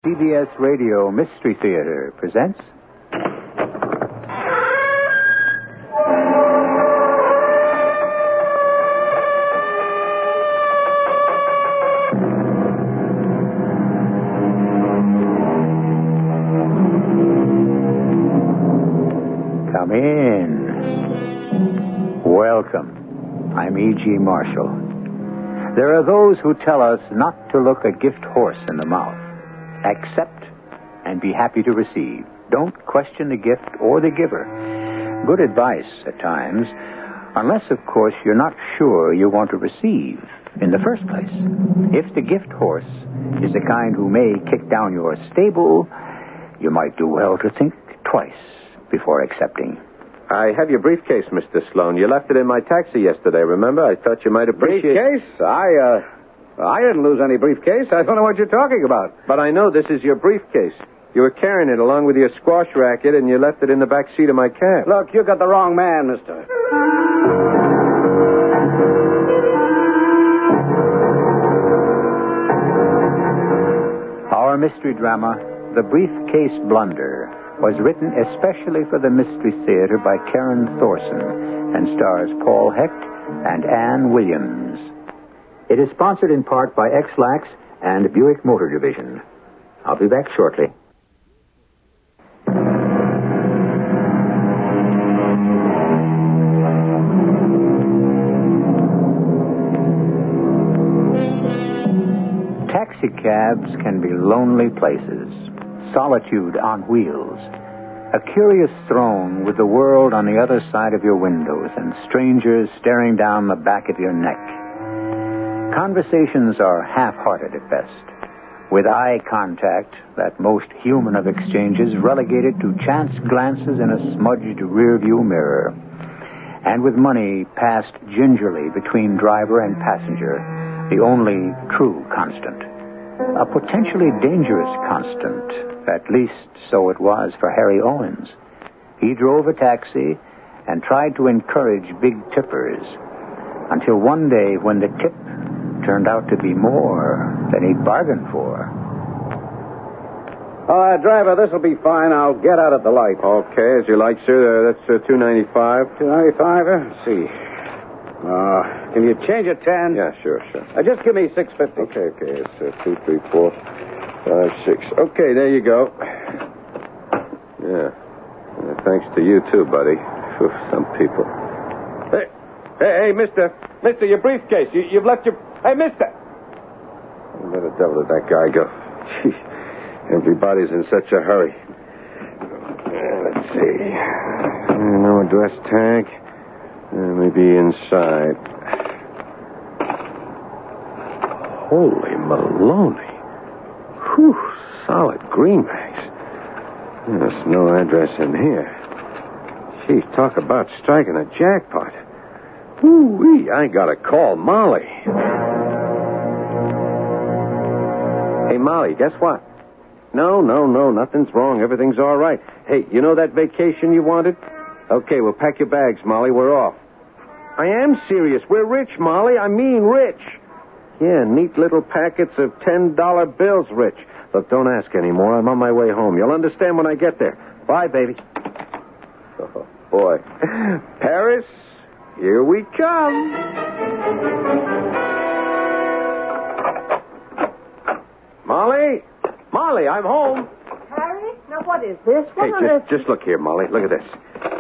CBS Radio Mystery Theater presents... Come in. Welcome. I'm E.G. Marshall. There are those who tell us not to look a gift horse in the mouth. Accept and be happy to receive. Don't question the gift or the giver. Good advice at times, unless, of course, you're not sure you want to receive in the first place. If the gift horse is the kind who may kick down your stable, you might do well to think twice before accepting. I have your briefcase, Mr. Sloan. You left it in my taxi yesterday, remember? I thought you might appreciate... Briefcase? I didn't lose any briefcase. I don't know what you're talking about. But I know this is your briefcase. You were carrying it along with your squash racket, and you left it in the back seat of my cab. Look, you got the wrong man, mister. Our mystery drama, The Briefcase Blunder, was written especially for the Mystery Theater by Karen Thorson and stars Paul Hecht and Ann Williams. It is sponsored in part by X-Lax and Buick Motor Division. I'll be back shortly. Taxicabs can be lonely places. Solitude on wheels. A curious throne with the world on the other side of your windows and strangers staring down the back of your neck. Conversations are half-hearted at best, with eye contact, that most human of exchanges, relegated to chance glances in a smudged rearview mirror, and with money passed gingerly between driver and passenger, the only true constant. A potentially dangerous constant. At least so it was for Harry Owens. He drove a taxi and tried to encourage big tippers until one day when the tip turned out to be more than he'd bargained for. Driver, this'll be fine. I'll get out at the light. Okay, as you like, sir. That's $2.95. $2.95? Let's see. Can you change it 10? Yeah, sure. Just give me $6.50. Okay. It's 2, 3, 4, 5, 6. Okay, there you go. Yeah. Thanks to you, too, buddy. Whew, some people. Hey, mister. Mister, your briefcase. You've left your... Hey, mister! Where the devil did that guy go? Jeez. Everybody's in such a hurry. Let's see. No address tag. Maybe inside. Holy Maloney. Whew, solid greenbacks. There's no address in here. Gee, talk about striking a jackpot. Ooh-wee, I gotta call Molly. Hey, Molly, guess what? No, nothing's wrong. Everything's all right. Hey, you know that vacation you wanted? Okay, well, pack your bags, Molly. We're off. I am serious. We're rich, Molly. I mean rich. Yeah, neat little packets of $10 bills, Rich. Look, don't ask anymore. I'm on my way home. You'll understand when I get there. Bye, baby. Oh, boy. Paris, here we come. Molly, I'm home. Harry? Now, what is this? What on Hey, earth? just look here, Molly. Look at this.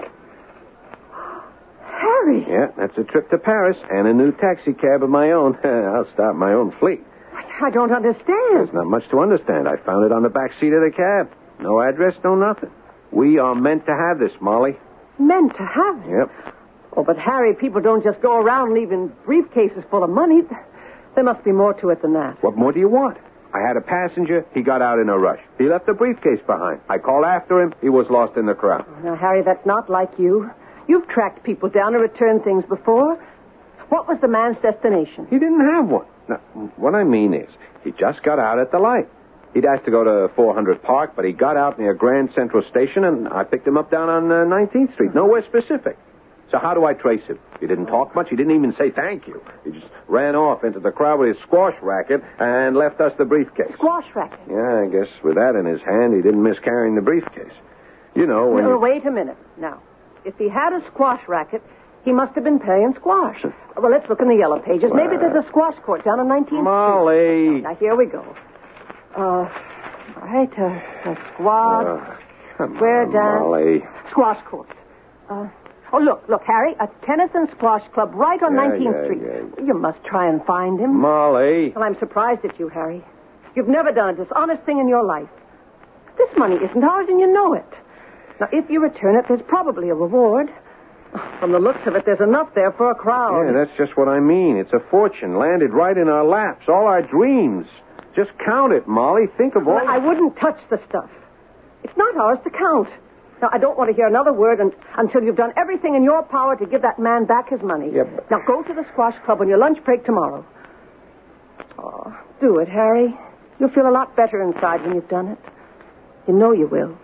Harry! Yeah, that's a trip to Paris and a new taxi cab of my own. I'll start my own fleet. I don't understand. There's not much to understand. I found it on the back seat of the cab. No address, no nothing. We are meant to have this, Molly. Meant to have it? Yep. Oh, but Harry, people don't just go around leaving briefcases full of money. There must be more to it than that. What more do you want? I had a passenger. He got out in a rush. He left the briefcase behind. I called after him. He was lost in the crowd. Now, Harry, that's not like you. You've tracked people down and returned things before. What was the man's destination? He didn't have one. Now, what I mean is, he just got out at the light. He'd asked to go to 400 Park, but he got out near Grand Central Station, and I picked him up down on 19th Street. Nowhere specific. So how do I trace him? He didn't talk much. He didn't even say thank you. He just ran off into the crowd with his squash racket and left us the briefcase. Squash racket? Yeah, I guess with that in his hand, he didn't miss carrying the briefcase. You know, when No, wait a minute. Now, if he had a squash racket, he must have been playing squash. Well, let's look in the yellow pages. Maybe there's a squash court down on 19th Molly. Street. Now, here we go. Right, a squad, square dance, Molly. squash court. Look, Harry, a tennis and squash club right on 19th Street. Yeah. You must try and find him. Molly. Well, I'm surprised at you, Harry. You've never done a dishonest thing in your life. This money isn't ours, and you know it. Now, if you return it, there's probably a reward. From the looks of it, there's enough there for a crowd. Yeah, that's just what I mean. It's a fortune landed right in our laps, all our dreams. Just count it, Molly. Think of all... Well, I wouldn't touch the stuff. It's not ours to count. Now, I don't want to hear another word until you've done everything in your power to give that man back his money. Yep. Now, go to the squash club on your lunch break tomorrow. Oh, do it, Harry. You'll feel a lot better inside when you've done it. You know you will.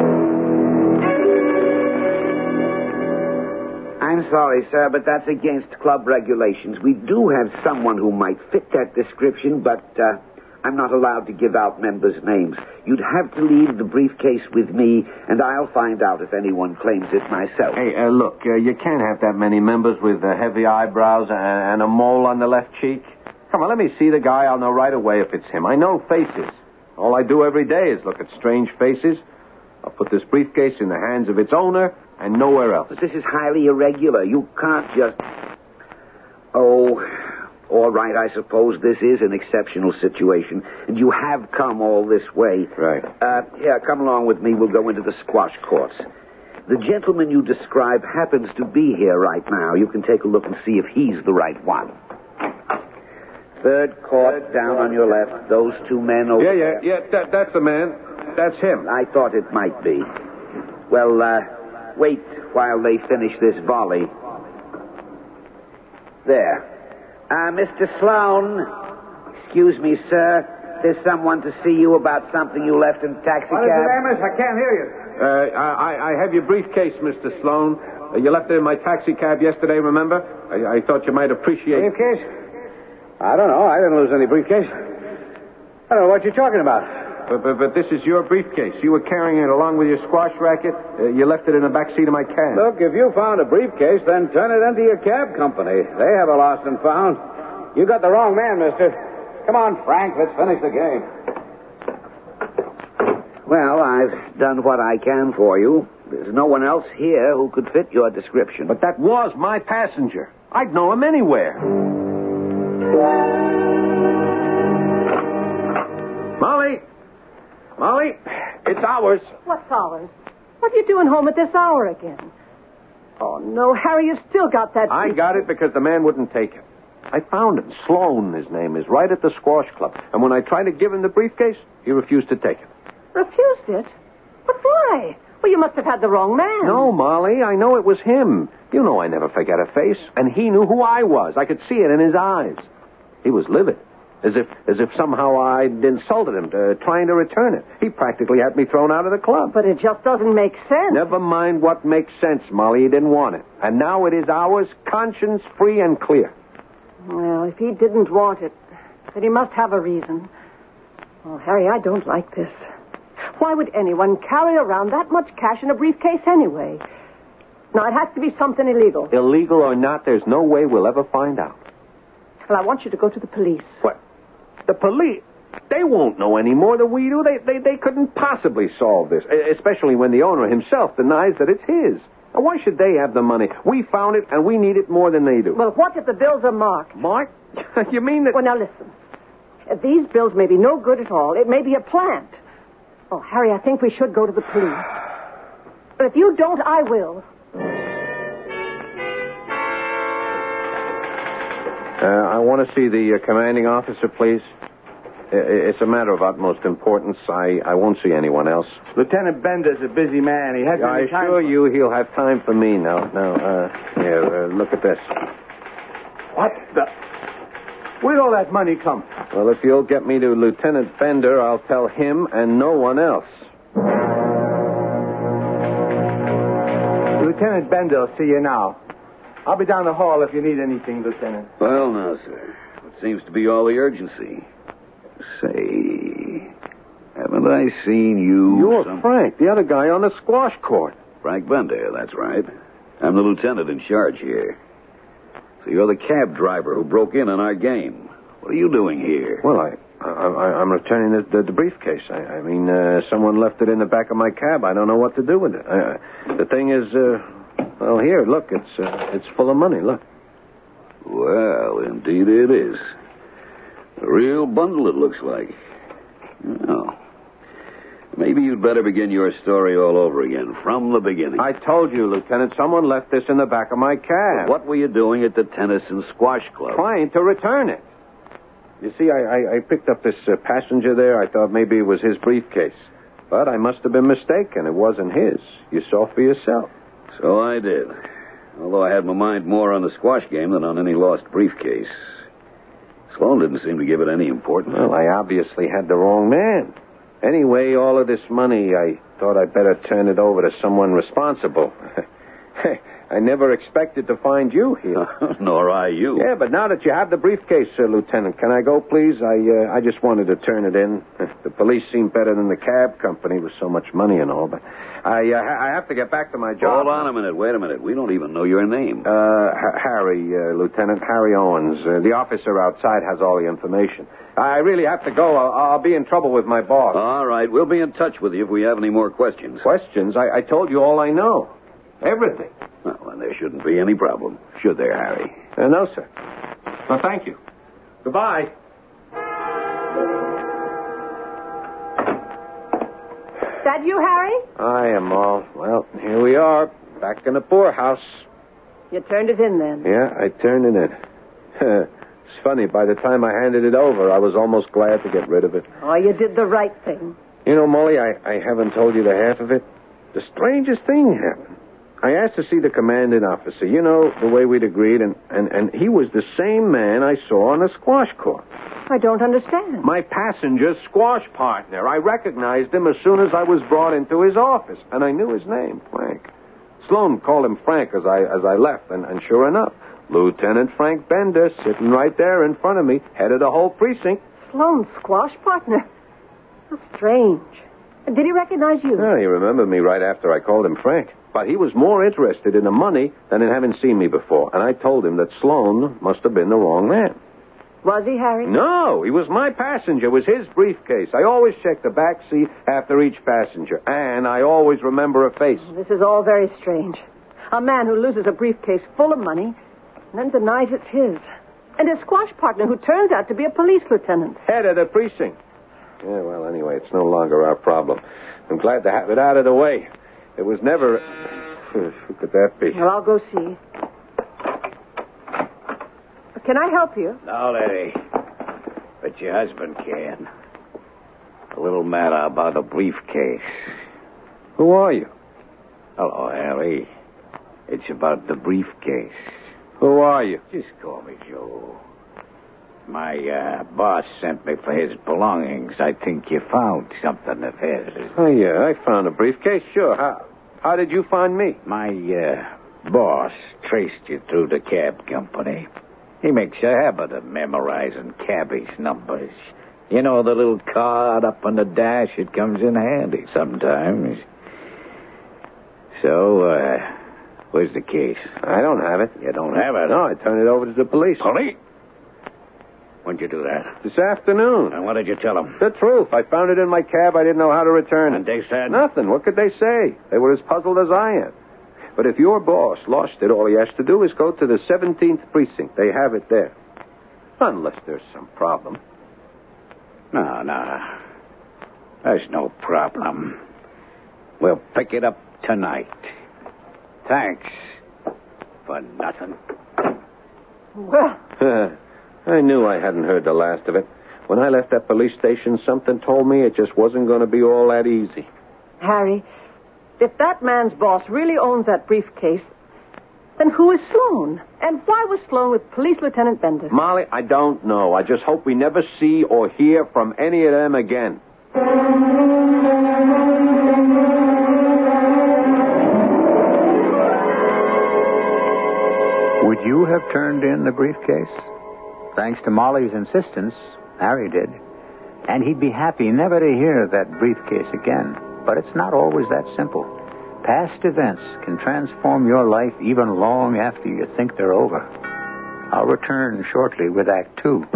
I'm sorry, sir, but that's against club regulations. We do have someone who might fit that description, but I'm not allowed to give out members' names. You'd have to leave the briefcase with me, and I'll find out if anyone claims it myself. Hey, look, you can't have that many members with heavy eyebrows and a mole on the left cheek. Come on, let me see the guy. I'll know right away if it's him. I know faces. All I do every day is look at strange faces. I'll put this briefcase in the hands of its owner and nowhere else. But this is highly irregular. You can't just... Oh, all right, I suppose this is an exceptional situation, and you have come all this way. Right. Yeah, come along with me. We'll go into the squash courts. The gentleman you describe happens to be here right now. You can take a look and see if he's the right one. Third court, down on your left. Those two men over there. Yeah, that's the man. That's him. I thought it might be. Well, wait while they finish this volley. There. Mr. Sloan. Excuse me, sir. There's someone to see you about something you left in the taxi What is cab. it, Amos? I can't hear you. I have your briefcase, Mr. Sloan. You left it in my taxi cab yesterday, remember? I thought you might appreciate... Briefcase? I don't know. I didn't lose any briefcase. I don't know what you're talking about. But this is your briefcase. You were carrying it along with your squash racket. You left it in the back seat of my cab. Look, if you found a briefcase, then turn it into your cab company. They have a lost and found. You got the wrong man, mister. Come on, Frank. Let's finish the game. Well, I've done what I can for you. There's no one else here who could fit your description. But that was my passenger. I'd know him anywhere. Molly, it's ours. What's ours? What are you doing home at this hour again? Oh, no, Harry, you've still got that... I got it because the man wouldn't take it. I found him. Sloan, his name is, right at the squash club. And when I tried to give him the briefcase, he refused to take it. Refused it? But why? Well, you must have had the wrong man. No, Molly, I know it was him. You know I never forget a face. And he knew who I was. I could see it in his eyes. He was livid. As if somehow I'd insulted him, trying to return it. He practically had me thrown out of the club. But it just doesn't make sense. Never mind what makes sense, Molly. He didn't want it. And now it is ours, conscience-free and clear. Well, if he didn't want it, then he must have a reason. Oh, Harry, I don't like this. Why would anyone carry around that much cash in a briefcase anyway? Now, it has to be something illegal. Illegal or not, there's no way we'll ever find out. Well, I want you to go to the police. What? The police? They won't know any more than we do. They couldn't possibly solve this, especially when the owner himself denies that it's his. Now, why should they have the money? We found it, and we need it more than they do. Well, what if the bills are marked? Marked? You mean that... Well, now, listen. These bills may be no good at all. It may be a plant. Oh, Harry, I think we should go to the police. But if you don't, I will. I want to see the commanding officer, please. It's a matter of utmost importance. I won't see anyone else. Lieutenant Bender's a busy man. He hasn't I any time... assure you he'll have time for me now. Here, look at this. What the... Where'd all that money come from? Well, if you'll get me to Lieutenant Bender, I'll tell him and no one else. Lieutenant Bender will see you now. I'll be down the hall if you need anything, Lieutenant. Well, now, sir. It seems to be all the urgency. Say, haven't I seen you... You're Frank, the other guy on the squash court. Frank Bender, that's right. I'm the lieutenant in charge here. So you're the cab driver who broke in on our game. What are you doing here? Well, I'm returning the briefcase. I mean, someone left it in the back of my cab. I don't know what to do with it. The thing is, well, here, look, it's full of money, look. Well, indeed it is. A real bundle, it looks like. Well, maybe you'd better begin your story all over again, from the beginning. I told you, Lieutenant, someone left this in the back of my cab. What were you doing at the tennis and squash club? Trying to return it. You see, I picked up this passenger there. I thought maybe it was his briefcase. But I must have been mistaken. It wasn't his. You saw for yourself. So I did. Although I had my mind more on the squash game than on any lost briefcase. Sloan didn't seem to give it any importance. Well, I obviously had the wrong man. Anyway, all of this money, I thought I'd better turn it over to someone responsible. I never expected to find you here. Nor I you. Yeah, but now that you have the briefcase, Lieutenant, can I go, please? I just wanted to turn it in. The police seem better than the cab company with so much money and all, but I have to get back to my job. Hold on a minute. Wait a minute. We don't even know your name. Harry, Lieutenant Harry Owens. The officer outside has all the information. I really have to go. I'll be in trouble with my boss. All right. We'll be in touch with you if we have any more questions. Questions? I told you all I know. Everything. Well, then there shouldn't be any problem, should there, Harry? No, sir. Well, thank you. Goodbye. That you, Harry? I am all. Well, here we are, back in the poorhouse. You turned it in then? Yeah, I turned it in. It's funny, by the time I handed it over, I was almost glad to get rid of it. Oh, you did the right thing. You know, Molly, I haven't told you the half of it. The strangest thing happened. I asked to see the commanding officer, you know, the way we'd agreed, and he was the same man I saw on the squash court. I don't understand. My passenger's squash partner. I recognized him as soon as I was brought into his office, and I knew his name, Frank. Sloan called him Frank as I left, and sure enough, Lieutenant Frank Bender, sitting right there in front of me, head of the whole precinct. Sloan's squash partner? How strange. Did he recognize you? Yeah, he remembered me right after I called him Frank. But he was more interested in the money than in having seen me before. And I told him that Sloan must have been the wrong man. Was he, Harry? No, he was my passenger. It was his briefcase. I always check the back seat after each passenger. And I always remember a face. This is all very strange. A man who loses a briefcase full of money and then denies it's his. And a squash partner who turns out to be a police lieutenant. Head of the precinct. Yeah, well, anyway, it's no longer our problem. I'm glad to have it out of the way. It was never... Who could that be? Well, I'll go see. Can I help you? No, lady. But your husband can. A little matter about a briefcase. Who are you? Hello, Harry. It's about the briefcase. Who are you? Just call me Joe. My boss sent me for his belongings. I think you found something of his. Oh, yeah, I found a briefcase, sure. How did you find me? My boss traced you through the cab company. He makes a habit of memorizing cabbies' numbers. You know, the little card up on the dash, it comes in handy sometimes. So, where's the case? I don't have it. You don't have it? No, I turned it over to the police. Police? When'd you do that? This afternoon. And what did you tell them? The truth. I found it in my cab. I didn't know how to return it. And they said? Nothing. What could they say? They were as puzzled as I am. But if your boss lost it, all he has to do is go to the 17th precinct. They have it there. Unless there's some problem. No. There's no problem. We'll pick it up tonight. Thanks for nothing. Well... I knew I hadn't heard the last of it. When I left that police station, something told me it just wasn't going to be all that easy. Harry, if that man's boss really owns that briefcase, then who is Sloan? And why was Sloan with Police Lieutenant Bender? Molly, I don't know. I just hope we never see or hear from any of them again. have turned in the briefcase? Thanks to Molly's insistence, Harry did. And he'd be happy never to hear that briefcase again. But it's not always that simple. Past events can transform your life even long after you think they're over. I'll return shortly with Act 2.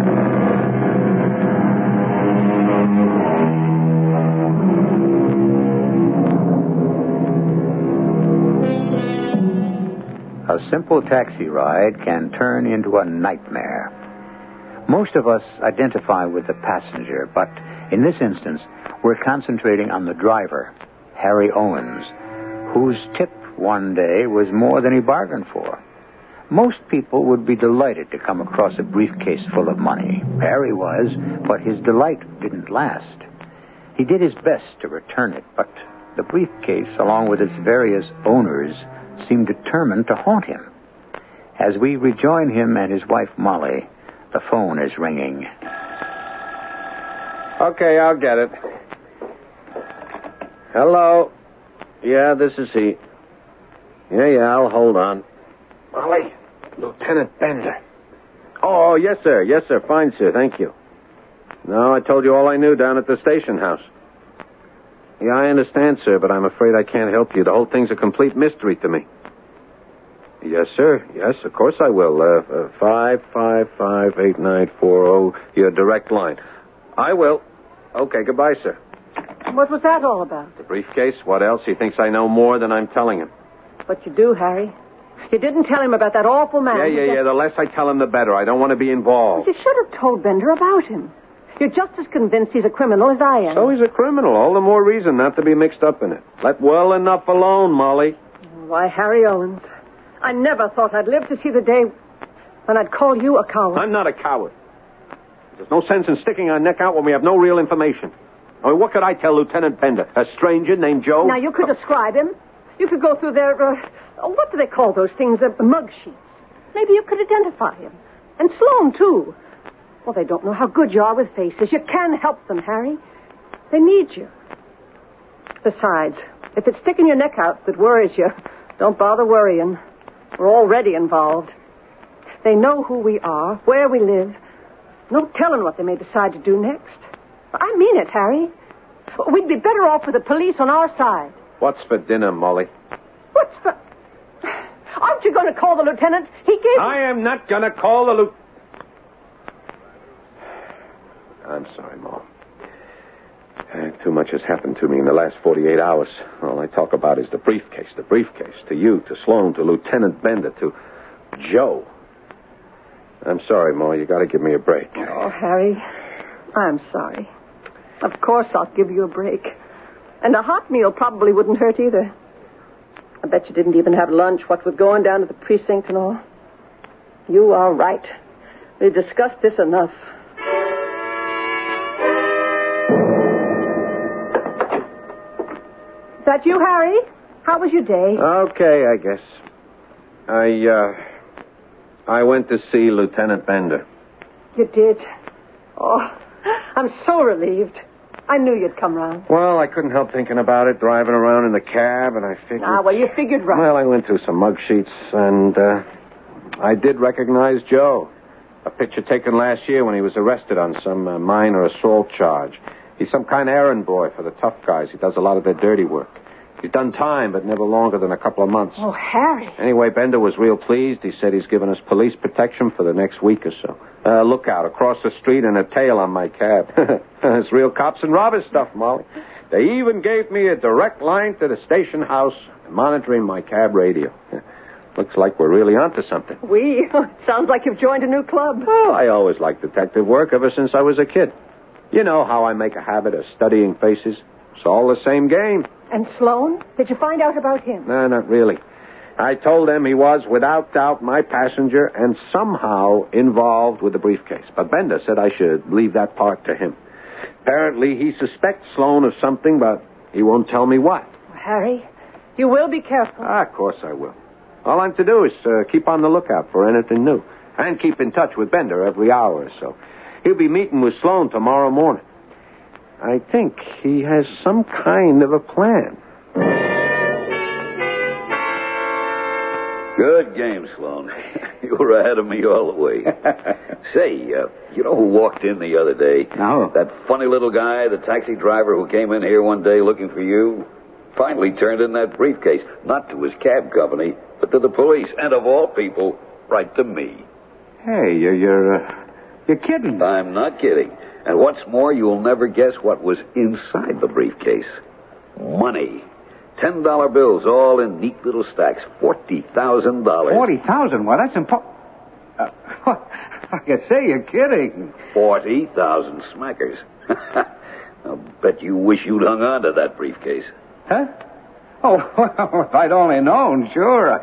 A simple taxi ride can turn into a nightmare. Most of us identify with the passenger, but in this instance, we're concentrating on the driver, Harry Owens, whose tip one day was more than he bargained for. Most people would be delighted to come across a briefcase full of money. Harry was, but his delight didn't last. He did his best to return it, but the briefcase, along with its various owners, seemed determined to haunt him. As we rejoin him and his wife, Molly, the phone is ringing. Okay, I'll get it. Hello. Yeah, this is he. Yeah, I'll hold on. Molly, Lieutenant Bender. Oh, yes, sir. Yes, sir. Fine, sir. Thank you. No, I told you all I knew down at the station house. Yeah, I understand, sir, but I'm afraid I can't help you. The whole thing's a complete mystery to me. Yes, sir. Yes, of course I will. 555-8940, your direct line. I will. Okay, goodbye, sir. What was that all about? The briefcase? What else? He thinks I know more than I'm telling him. But you do, Harry. You didn't tell him about that awful man. Yeah. The less I tell him, the better. I don't want to be involved. But you should have told Bender about him. You're just as convinced he's a criminal as I am. So he's a criminal. All the more reason not to be mixed up in it. Let well enough alone, Molly. Why, Harry Owens, I never thought I'd live to see the day when I'd call you a coward. I'm not a coward. There's no sense in sticking our neck out when we have no real information. I mean, what could I tell Lieutenant Bender? A stranger named Joe? Now, you could describe him. You could go through their, what do they call those things? Mug sheets. Maybe you could identify him. And Sloan, too. Well, they don't know how good you are with faces. You can help them, Harry. They need you. Besides, if it's sticking your neck out that worries you, don't bother worrying. We're already involved. They know who we are, where we live. No telling what they may decide to do next. I mean it, Harry. We'd be better off with the police on our side. What's for dinner, Molly? What's for... Aren't you going to call the lieutenant? He gave... I am not going to call the lieutenant. I'm sorry, Mom. Too much has happened to me in the last 48 hours. All I talk about is the briefcase. The briefcase. To you, to Sloan, to Lieutenant Bender, to Joe. I'm sorry, Ma. You got to give me a break. Oh, Harry, I'm sorry. Of course I'll give you a break. And a hot meal probably wouldn't hurt either. I bet you didn't even have lunch, what with going down to the precinct and all. You are right. We've discussed this enough. Is that you, Harry? How was your day? Okay, I guess. I went to see Lieutenant Bender. You did? Oh, I'm so relieved. I knew you'd come round. Well, I couldn't help thinking about it, driving around in the cab, and I figured... Well, you figured right. Well, I went through some mug sheets, and I did recognize Joe. A picture taken last year when he was arrested on some minor assault charge. He's some kind of errand boy for the tough guys. He does a lot of their dirty work. He's done time, but never longer than a couple of months. Oh, Harry. Anyway, Bender was real pleased. He said he's given us police protection for the next week or so. Look out, across the street and a tail on my cab. It's real cops and robbers stuff, Molly. They even gave me a direct line to the station house, monitoring my cab radio. Looks like we're really onto something. Sounds like you've joined a new club. Well, I always liked detective work ever since I was a kid. You know how I make a habit of studying faces. It's all the same game. And Sloan? Did you find out about him? No, not really. I told them he was, without doubt, my passenger and somehow involved with the briefcase. But Bender said I should leave that part to him. Apparently, he suspects Sloan of something, but he won't tell me what. Harry, you will be careful. Of course I will. All I'm to do is keep on the lookout for anything new. And keep in touch with Bender every hour or so. He'll be meeting with Sloan tomorrow morning. I think he has some kind of a plan. Good game, Sloan. You were ahead of me all the way. Say, you know who walked in the other day? No. That funny little guy, the taxi driver who came in here one day looking for you, finally turned in that briefcase. Not to his cab company, but to the police. And of all people, right to me. Hey, you're kidding. I'm not kidding. And what's more, you'll never guess what was inside the briefcase. Money. $10 bills, all in neat little stacks. $40,000. 40,000? Well, that's impossible. I can say you're kidding. 40,000 smackers. I'll bet you wish you'd hung on to that briefcase. Huh? Oh, well, if I'd only known, sure.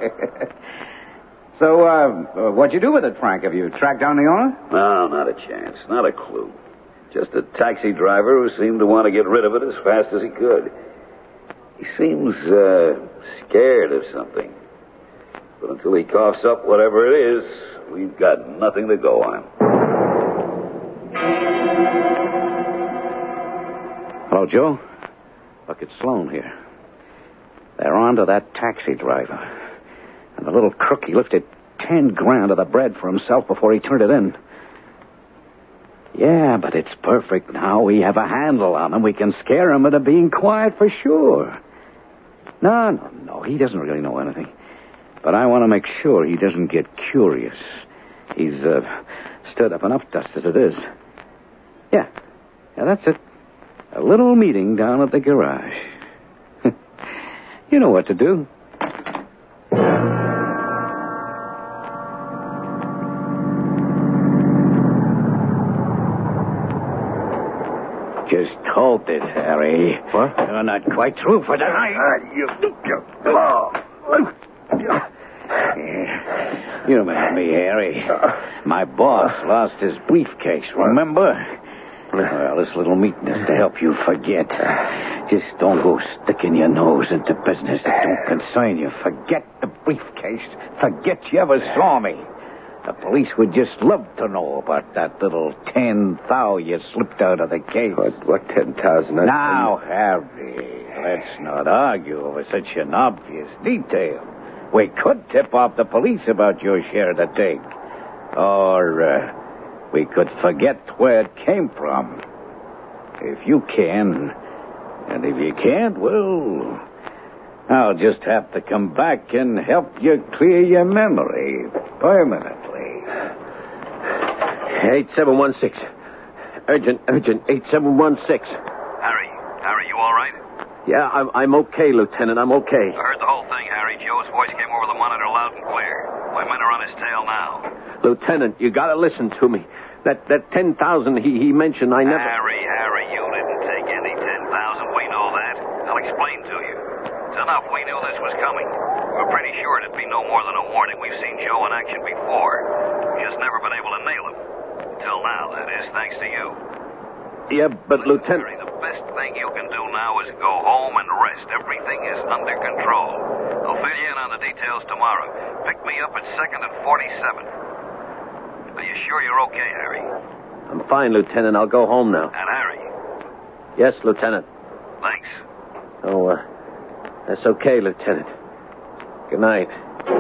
So, what'd you do with it, Frank? Have you tracked down the owner? No, not a chance. Not a clue. Just a taxi driver who seemed to want to get rid of it as fast as he could. He seems scared of something. But until he coughs up whatever it is, we've got nothing to go on. Hello, Joe. Look, it's Sloan here. They're on to that taxi driver. And the little crook, he lifted 10 grand of the bread for himself before he turned it in. Yeah, but it's perfect now. We have a handle on him. We can scare him into being quiet for sure. No. He doesn't really know anything. But I want to make sure he doesn't get curious. He's stirred up enough dust as it is. Yeah, that's it. A little meeting down at the garage. You know what to do. Just hold it, Harry. What? You're not quite through for tonight. You remember me, Harry. My boss lost his briefcase, remember? Well, this little meeting is to help you forget. Just don't go sticking your nose into business that don't concern you. Forget the briefcase. Forget you ever saw me. The police would just love to know about that little 10,000 you slipped out of the case. What 10,000? Now, Harry, let's not argue over such an obvious detail. We could tip off the police about your share of the take. Or we could forget where it came from. If you can, and if you can't, well, I'll just have to come back and help you clear your memory permanently. 8716. Urgent, 8716. Harry, you all right? Yeah, I'm okay, Lieutenant. I'm okay. I heard the whole thing, Harry. Joe's voice came over the monitor loud and clear. My men are on his tail now. Lieutenant, you gotta listen to me. That 10,000 he mentioned, I never... Harry, you didn't take any 10,000. We know that. I'll explain to you. It's enough. We knew this was coming. We were pretty sure it'd be no more than a warning. We've seen Joe in action before. We've just never been able to nail him. Until now, that is, thanks to you. Yeah, but Lieutenant... Harry, the best thing you can do now is go home and rest. Everything is under control. I'll fill you in on the details tomorrow. Pick me up at 2nd and 47th. Are you sure you're okay, Harry? I'm fine, Lieutenant. I'll go home now. And Harry? Yes, Lieutenant. Thanks. Oh, that's okay, Lieutenant. Good night.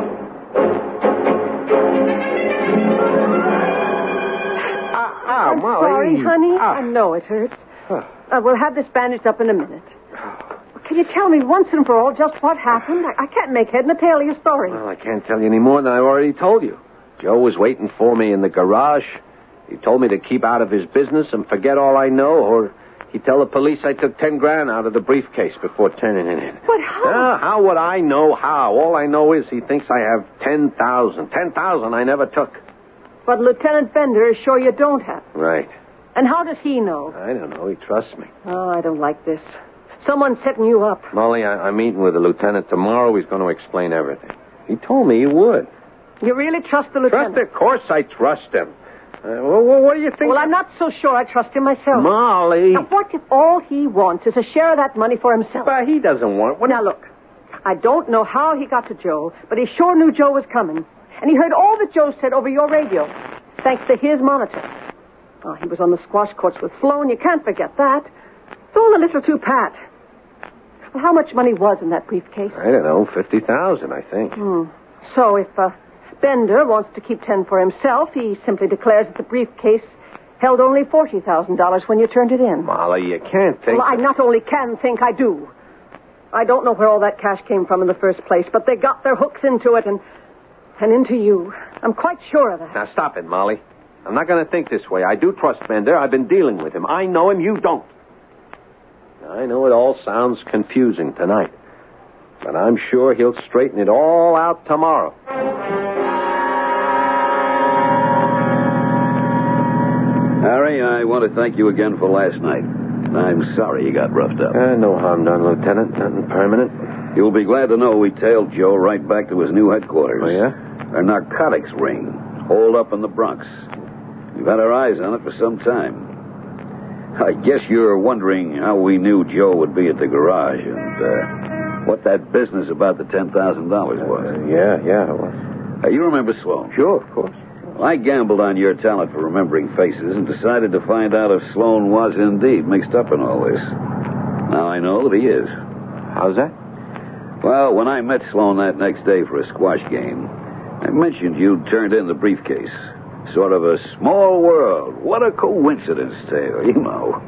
I'm Molly. sorry, honey. I know it hurts. We'll have this bandaged up in a minute. Can you tell me once and for all just what happened? I can't make head and tail of your story. Well, I can't tell you any more than I already told you. Joe was waiting for me in the garage. He told me to keep out of his business and forget all I know, or he'd tell the police I took 10 grand out of the briefcase before turning it in. But how? How would I know how? All I know is he thinks I have 10,000. 10,000 I never took. But Lieutenant Bender is sure you don't have. Right. And how does he know? I don't know. He trusts me. Oh, I don't like this. Someone's setting you up. Molly, I'm meeting with the lieutenant tomorrow. He's going to explain everything. He told me he would. You really trust the lieutenant? Trust him? Of course I trust him. What do you think? Well, I'm not so sure I trust him myself. Molly. Now, what if all he wants is a share of that money for himself? But he doesn't want... Now, look. I don't know how he got to Joe, but he sure knew Joe was coming. And he heard all that Joe said over your radio, thanks to his monitor. Oh, he was on the squash courts with Sloan. You can't forget that. It's all a little too pat. Well, how much money was in that briefcase? I don't know, 50,000, I think. So if Bender wants to keep 10 for himself, he simply declares that the briefcase held only $40,000 when you turned it in. Molly, you can't think... Well, I not only can think, I do. I don't know where all that cash came from in the first place, but they got their hooks into it and into you. I'm quite sure of that. Now, stop it, Molly. I'm not going to think this way. I do trust Bender. I've been dealing with him. I know him. You don't. I know it all sounds confusing tonight, but I'm sure he'll straighten it all out tomorrow. Harry, I want to thank you again for last night. I'm sorry you got roughed up. No harm done, Lieutenant. Nothing permanent. You'll be glad to know we tailed Joe right back to his new headquarters. Oh, yeah? A narcotics ring, holed up in the Bronx. We've had our eyes on it for some time. I guess you're wondering how we knew Joe would be at the garage and what that business about the $10,000 was. Yeah, it was. You remember Sloan? Sure, of course. Well, I gambled on your talent for remembering faces and decided to find out if Sloan was indeed mixed up in all this. Now I know that he is. How's that? Well, when I met Sloan that next day for a squash game, I mentioned you'd turned in the briefcase. Sort of a small world. What a coincidence tale, you know.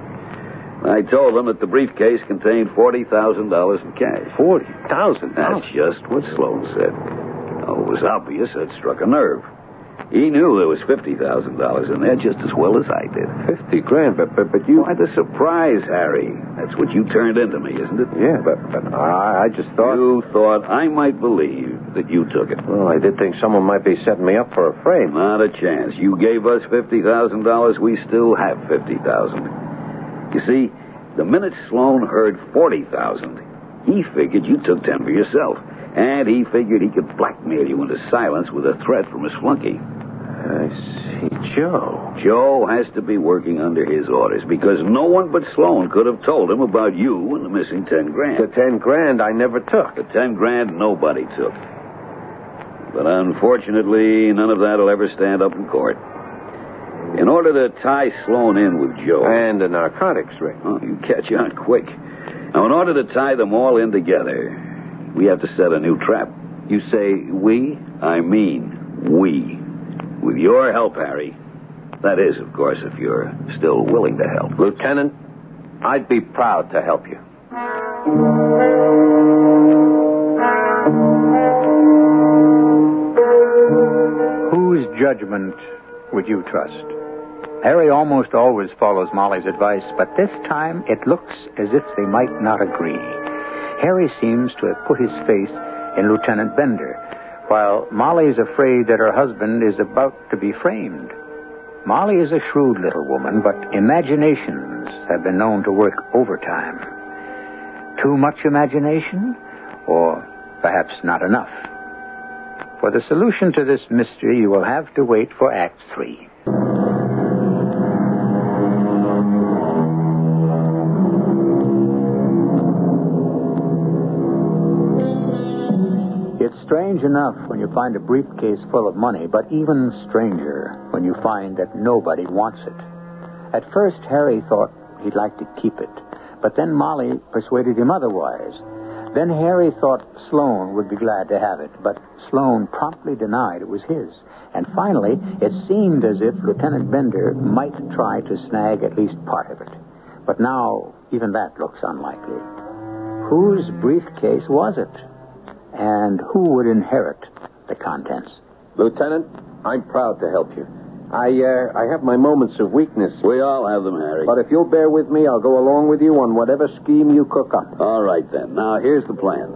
I told him that the briefcase contained $40,000 in cash. $40,000? That's just what Sloan said. Oh, it was obvious that struck a nerve. He knew there was $50,000 in there just as well as I did. $50,000, but you... Why the surprise, Harry? That's what you turned into me, isn't it? Yeah, but I just thought... You thought I might believe that you took it. Well, I did think someone might be setting me up for a frame. Not a chance. You gave us $50,000, we still have $50,000. You see, the minute Sloan heard $40,000, he figured you took 10 for yourself. And he figured he could blackmail you into silence with a threat from his flunky. I see. Joe. Joe has to be working under his orders because no one but Sloan could have told him about you and the missing $10,000. The $10,000 I never took. The $10,000 nobody took. But unfortunately, none of that will ever stand up in court. In order to tie Sloan in with Joe... And the narcotics ring. Oh, you catch on quick. Now, in order to tie them all in together, we have to set a new trap. You say we? I mean we. With your help, Harry. That is, of course, if you're still willing to help. Lieutenant, I'd be proud to help you. Whose judgment would you trust? Harry almost always follows Molly's advice, but this time it looks as if they might not agree. Harry seems to have put his faith in Lieutenant Bender, while Molly is afraid that her husband is about to be framed. Molly is a shrewd little woman, but imaginations have been known to work overtime. Too much imagination, or perhaps not enough? For the solution to this mystery, you will have to wait for Act 3. It's strange enough when you find a briefcase full of money, but even stranger when you find that nobody wants it. At first, Harry thought he'd like to keep it, but then Molly persuaded him otherwise. Then Harry thought Sloan would be glad to have it, but Sloan promptly denied it was his. And finally, it seemed as if Lieutenant Bender might try to snag at least part of it. But now, even that looks unlikely. Whose briefcase was it? And who would inherit the contents? Lieutenant, I'm proud to help you. I have my moments of weakness. We all have them, Harry. But if you'll bear with me, I'll go along with you on whatever scheme you cook up. All right, then. Now, here's the plan.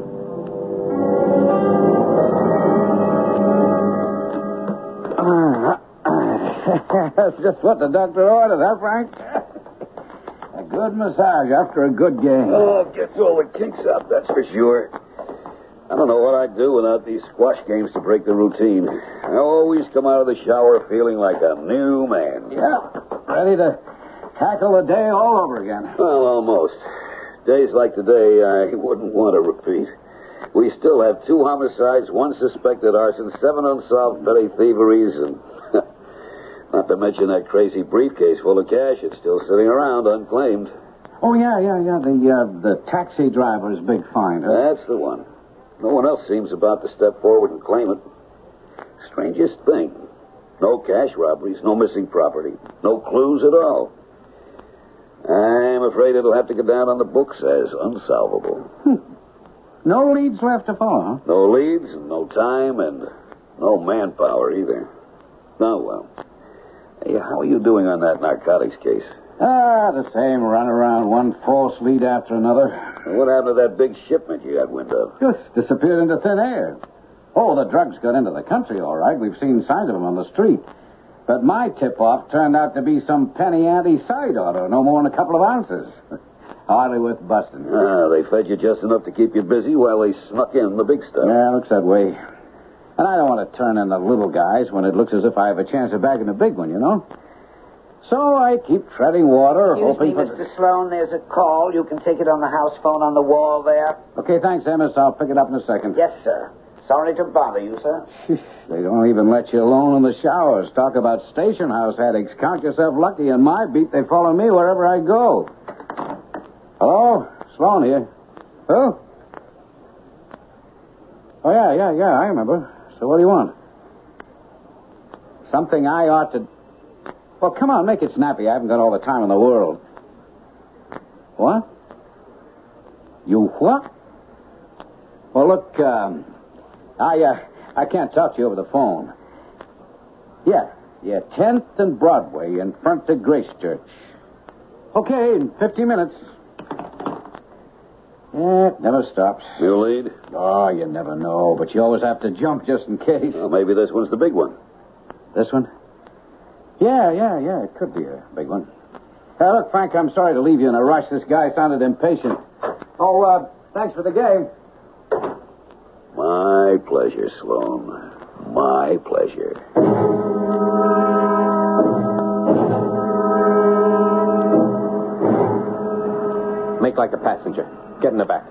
That's just what the doctor ordered, huh, Frank? A good massage after a good game. Oh, it gets all the kinks out, that's for sure. I don't know what I'd do without these squash games to break the routine. I always come out of the shower feeling like a new man. Yeah, ready to tackle the day all over again. Well, almost. Days like today, I wouldn't want to repeat. We still have 2 homicides, 1 suspected arson, 7 unsolved petty thieveries, and not to mention that crazy briefcase full of cash. It's still sitting around unclaimed. Oh, yeah. The taxi driver's big find. Huh? That's the one. No one else seems about to step forward and claim it. Strangest thing. No cash robberies, no missing property, no clues at all. I'm afraid it'll have to go down on the books as unsolvable. No leads left to follow, huh? No leads, and no time, and no manpower either. Oh, well. Hey, how are you doing on that narcotics case? The same run around, one false lead after another. And what happened to that big shipment you got wind of? Just disappeared into thin air. Oh, the drugs got into the country, all right. We've seen signs of them on the street. But my tip-off turned out to be some penny ante side order, no more than a couple of ounces. Hardly worth busting. They fed you just enough to keep you busy while they snuck in the big stuff. Yeah, looks that way. And I don't want to turn in the little guys when it looks as if I have a chance of bagging the big one, you know? So I keep treading water, hoping for... Mr. Sloan, there's a call. You can take it on the house phone on the wall there. Okay, thanks, Amos. I'll pick it up in a second. Yes, sir. Sorry to bother you, sir. They don't even let you alone in the showers. Talk about station house addicts. Count yourself lucky. In my beat, they follow me wherever I go. Hello? Sloan here. Who? Oh, yeah, I remember. So what do you want? Something I ought to... Well, come on, make it snappy. I haven't got all the time in the world. What? You what? Well, look, I can't talk to you over the phone. Yeah, 10th and Broadway in front of Grace Church. Okay, in 50 minutes. Yeah, it never stops. You lead? Oh, you never know, but you always have to jump just in case. Well, maybe this one's the big one. This one? Yeah, it could be a big one. Look, Frank, I'm sorry to leave you in a rush. This guy sounded impatient. Oh, thanks for the game. My pleasure, Sloan. My pleasure. Make like a passenger. Get in the back.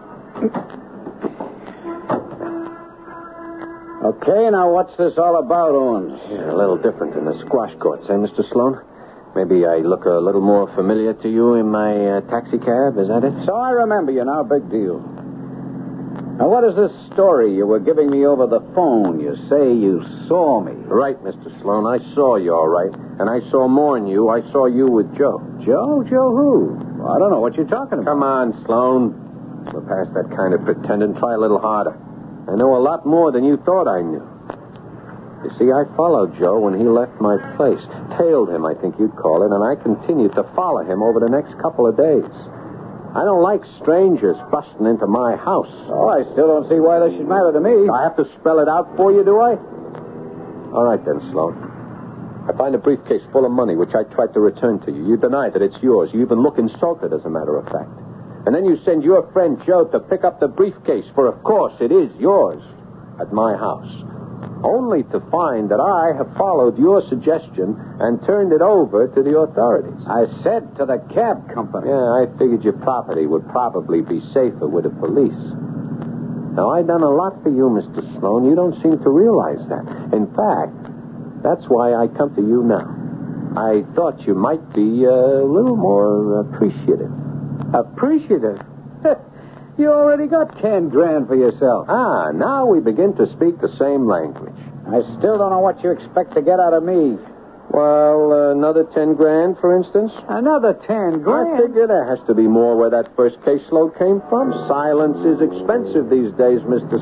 Okay, now what's this all about, Owens? Yeah, a little different in the squash courts, eh, Mr. Sloan? Maybe I look a little more familiar to you in my taxi cab, is that it? So I remember you now, big deal. Now, what is this story you were giving me over the phone? You say you saw me. Right, Mr. Sloan, I saw you all right. And I saw more than you. I saw you with Joe. Joe? Joe who? Well, I don't know what you're talking about. Come on, Sloan. We're past that kind of pretending. Try a little harder. I know a lot more than you thought I knew. You see, I followed Joe when he left my place. Tailed him, I think you'd call it, and I continued to follow him over the next couple of days. I don't like strangers busting into my house. Oh, I still don't see why they should matter to me. I have to spell it out for you, do I? All right, then, Sloan. I find a briefcase full of money, which I tried to return to you. You deny that it's yours. You even look insulted, as a matter of fact. And then you send your friend Joe to pick up the briefcase, for of course it is yours, at my house. Only to find that I have followed your suggestion and turned it over to the authorities. I said to the cab company. Yeah, I figured your property would probably be safer with the police. Now, I've done a lot for you, Mr. Sloan. You don't seem to realize that. In fact, that's why I come to you now. I thought you might be a little more appreciative. Appreciative? You already got 10 grand for yourself. Ah, now we begin to speak the same language. I still don't know what you expect to get out of me. Well, another 10 grand, for instance? Another 10 grand? I figure there has to be more where that first caseload came from. Silence is expensive these days, Mr.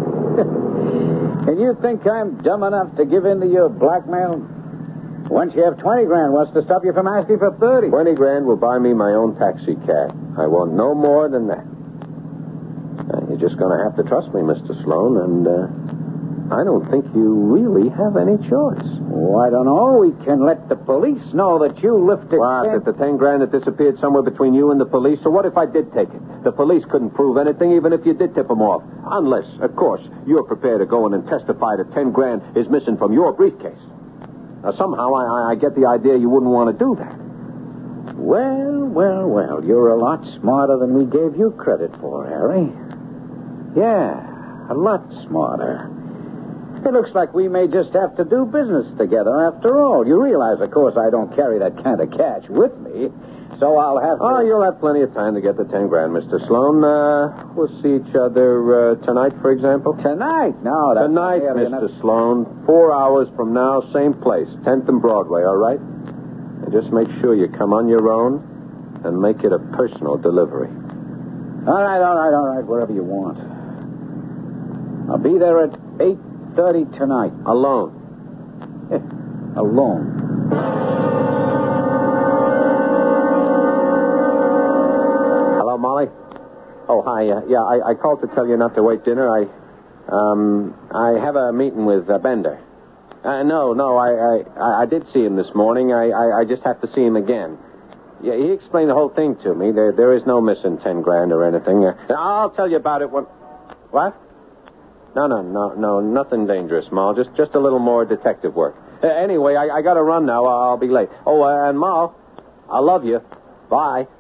Sloan. And you think I'm dumb enough to give in to your blackmail? Once you have 20 grand, what's to stop you from asking for 30? 20 grand will buy me my own taxi cab. I want no more than that. You're just going to have to trust me, Mr. Sloan, and I don't think you really have any choice. Oh, I don't know. We can let the police know that you lifted... What, that the 10 grand that disappeared somewhere between you and the police? So what if I did take it? The police couldn't prove anything, even if you did tip them off. Unless, of course, you're prepared to go in and testify that 10 grand is missing from your briefcase. Now, somehow, I get the idea you wouldn't want to do that. Well, you're a lot smarter than we gave you credit for, Harry. Yeah, a lot smarter. It looks like we may just have to do business together after all. You realize, of course, I don't carry that kind of cash with me. so I'll have to... Oh, you'll have plenty of time to get the 10 grand, Mr. Sloan. We'll see each other tonight, for example. Tonight? No, that's... Tonight, Mr. Sloan. 4 hours from now, same place, 10th and Broadway, all right? And just make sure you come on your own and make it a personal delivery. All right, wherever you want. I'll be there at 8:30 tonight. Alone. Alone. Hello, Molly? Oh, hi. I called to tell you not to wait dinner. I have a meeting with Bender. No, I did see him this morning. I just have to see him again. Yeah, he explained the whole thing to me. There is no missing 10 grand or anything. I'll tell you about it when... What? No, nothing dangerous, Mal. Just a little more detective work. Anyway, I got to run now. I'll be late. Oh, and Mal, I love you. Bye.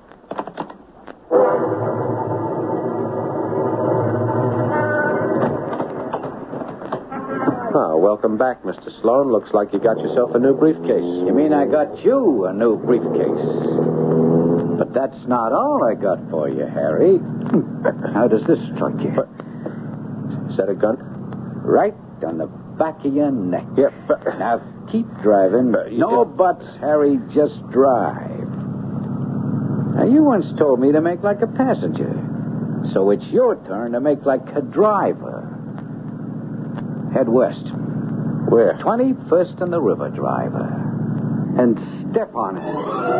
Oh, welcome back, Mr. Sloan. Looks like you got yourself a new briefcase. You mean I got you a new briefcase? But that's not all I got for you, Harry. How does this strike you? Is that a gun? Right on the back of your neck. Yep. Now, keep driving. No buts, Harry. Just drive. Now, you once told me to make like a passenger. So it's your turn to make like a driver. Head west. Where? 21st and the River, driver. And step on it.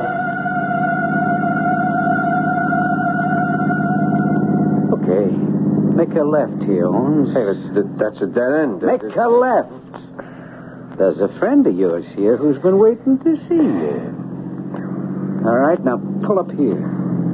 Okay. Make a left here, Holmes. Hey, that's a dead end. Make a left. There's a friend of yours here who's been waiting to see you. All right, now pull up here.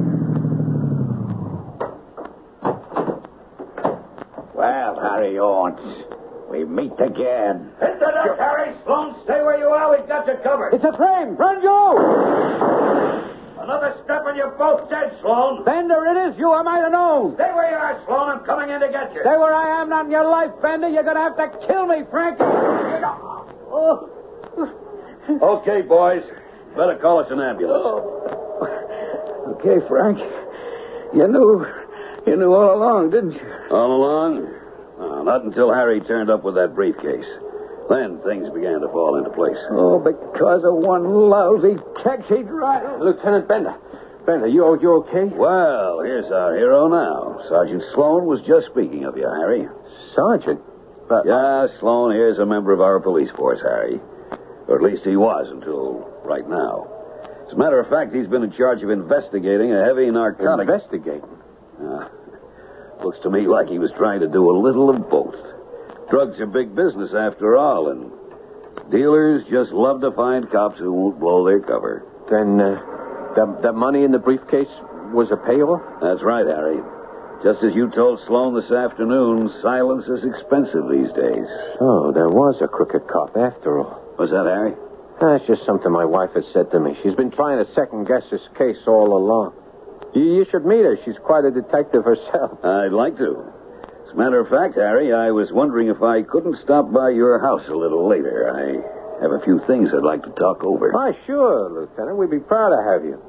Well, Harry Owens, we meet again. Hit the deck, Harry. Sloan, stay where you are. We've got you covered. It's a frame. Run, you! Another step and you're both dead, Sloan. Bender, it is you. I might have known. Stay where you are, Sloan. I'm coming in to get you. Stay where I am, not in your life, Bender. You're going to have to kill me, Frank. Oh. Okay, boys. Better call us an ambulance. Okay, Frank. You knew all along, didn't you? All along? No, not until Harry turned up with that briefcase. Then things began to fall into place. Oh, because of one lousy taxi driver. Lieutenant Bender. Bender, you okay? Well, here's our hero now. Sergeant Sloan was just speaking of you, Harry. Sergeant? But... Yeah, Sloan here's a member of our police force, Harry. Or at least he was until right now. As a matter of fact, he's been in charge of investigating a heavy narcotic... Investigating? Looks to me like he was trying to do a little of both. Drugs are big business, after all, and dealers just love to find cops who won't blow their cover. Then, the money in the briefcase was a payoff? That's right, Harry. Just as you told Sloan this afternoon, silence is expensive these days. Oh, there was a crooked cop after all. What's that, Harry? That's just something my wife has said to me. She's been trying to second-guess this case all along. You should meet her. She's quite a detective herself. I'd like to. As a matter of fact, Harry, I was wondering if I couldn't stop by your house a little later. I have a few things I'd like to talk over. Why, sure, Lieutenant. We'd be proud to have you.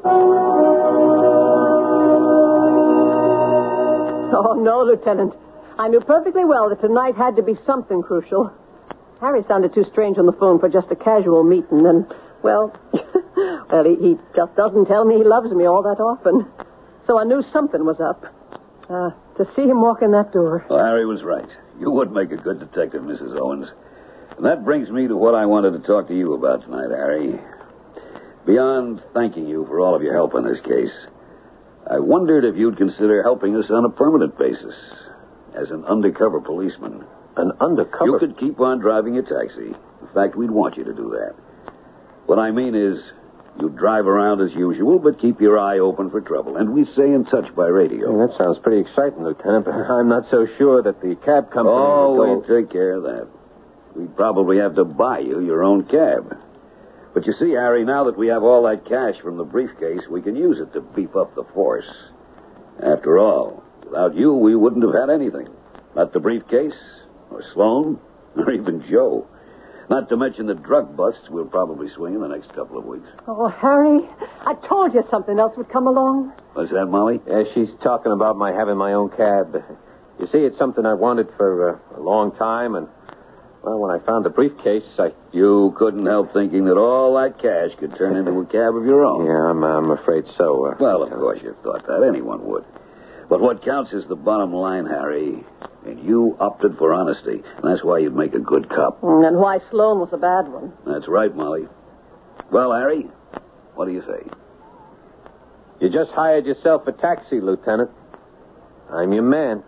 Oh, no, Lieutenant. I knew perfectly well that tonight had to be something crucial. Harry sounded too strange on the phone for just a casual meeting, and, well, he just doesn't tell me he loves me all that often. So I knew something was up. To see him walk in that door. Well, Harry was right. You would make a good detective, Mrs. Owens. And that brings me to what I wanted to talk to you about tonight, Harry. Beyond thanking you for all of your help on this case, I wondered if you'd consider helping us on a permanent basis as an undercover policeman. An undercover? You could keep on driving a taxi. In fact, we'd want you to do that. What I mean is, you drive around as usual, but keep your eye open for trouble. And we stay in touch by radio. That sounds pretty exciting, Lieutenant, but I'm not so sure that the cab company... Oh, we'll take care of that. We'd probably have to buy you your own cab. But you see, Harry, now that we have all that cash from the briefcase, we can use it to beef up the force. After all, without you, we wouldn't have had anything. Not the briefcase, or Sloan, or even Joe. Not to mention the drug busts we'll probably swing in the next couple of weeks. Oh, Harry, I told you something else would come along. What's that, Molly? Yeah, she's talking about my having my own cab. You see, it's something I wanted for a long time, and, well, when I found the briefcase, You couldn't help thinking that all that cash could turn into a cab of your own. Yeah, I'm afraid so. Well, of course you thought that. Anyone would. But what counts is the bottom line, Harry. And you opted for honesty. And that's why you'd make a good cop. And why Sloan was a bad one. That's right, Molly. Well, Harry, what do you say? You just hired yourself a taxi, Lieutenant. I'm your man.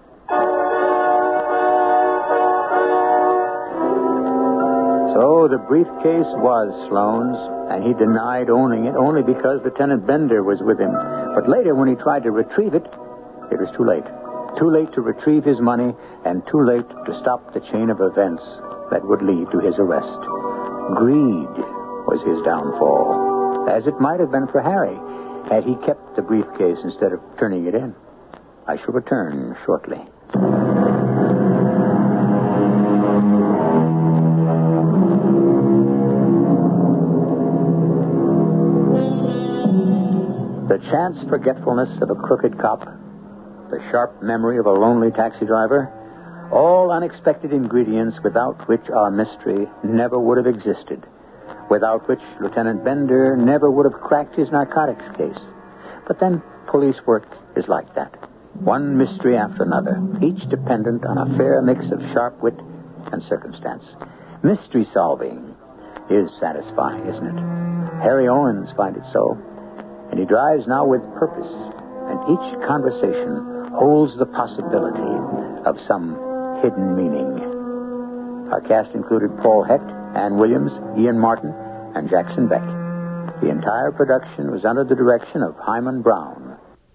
So the briefcase was Sloan's, and he denied owning it only because Lieutenant Bender was with him. But later, when he tried to retrieve it, it was too late. Too late to retrieve his money, and too late to stop the chain of events that would lead to his arrest. Greed was his downfall, as it might have been for Harry, had he kept the briefcase instead of turning it in. I shall return shortly. The chance forgetfulness of a crooked cop, the sharp memory of a lonely taxi driver, all unexpected ingredients without which our mystery never would have existed, without which Lieutenant Bender never would have cracked his narcotics case. But then police work is like that. One mystery after another, each dependent on a fair mix of sharp wit and circumstance. Mystery solving is satisfying, isn't it? Harry Owens finds it so. And he drives now with purpose, and each conversation holds the possibility of some hidden meaning. Our cast included Paul Hecht, Ann Williams, Ian Martin, and Jackson Beck. The entire production was under the direction of Hyman Brown.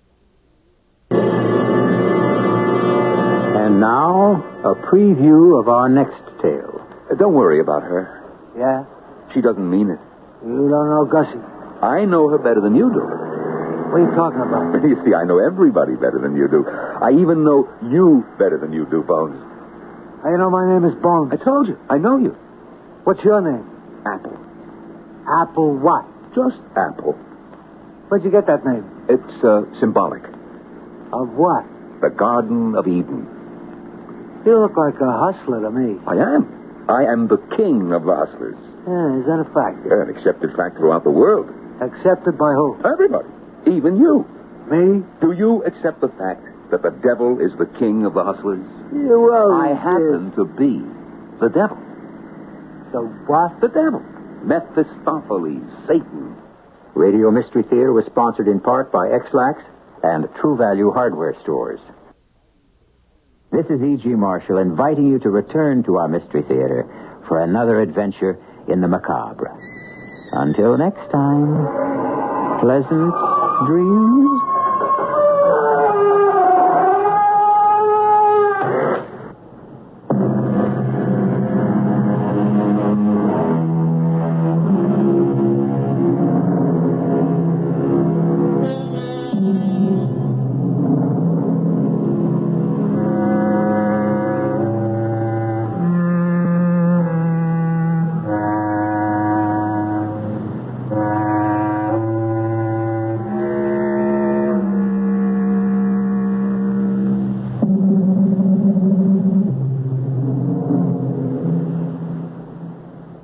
And now, a preview of our next tale. Don't worry about her. Yeah? She doesn't mean it. You don't know Gussie. I know her better than you do. What are you talking about? You see, I know everybody better than you do. I even know you better than you do, Bones. How you know my name is Bones? I told you. I know you. What's your name? Apple. Apple what? Just Apple. Where'd you get that name? It's symbolic. Of what? The Garden of Eden. You look like a hustler to me. I am. I am the king of the hustlers. Yeah, is that a fact? Yeah, an accepted fact throughout the world. Accepted by who? Everybody. Even you. Me? Do you accept the fact that the devil is the king of the hustlers? Yeah, well, I happen to be the devil. The what? The devil. Mephistopheles, Satan. Radio Mystery Theater was sponsored in part by X-Lax and True Value Hardware Stores. This is E.G. Marshall inviting you to return to our Mystery Theater for another adventure in the macabre. Until next time, pleasant dreams.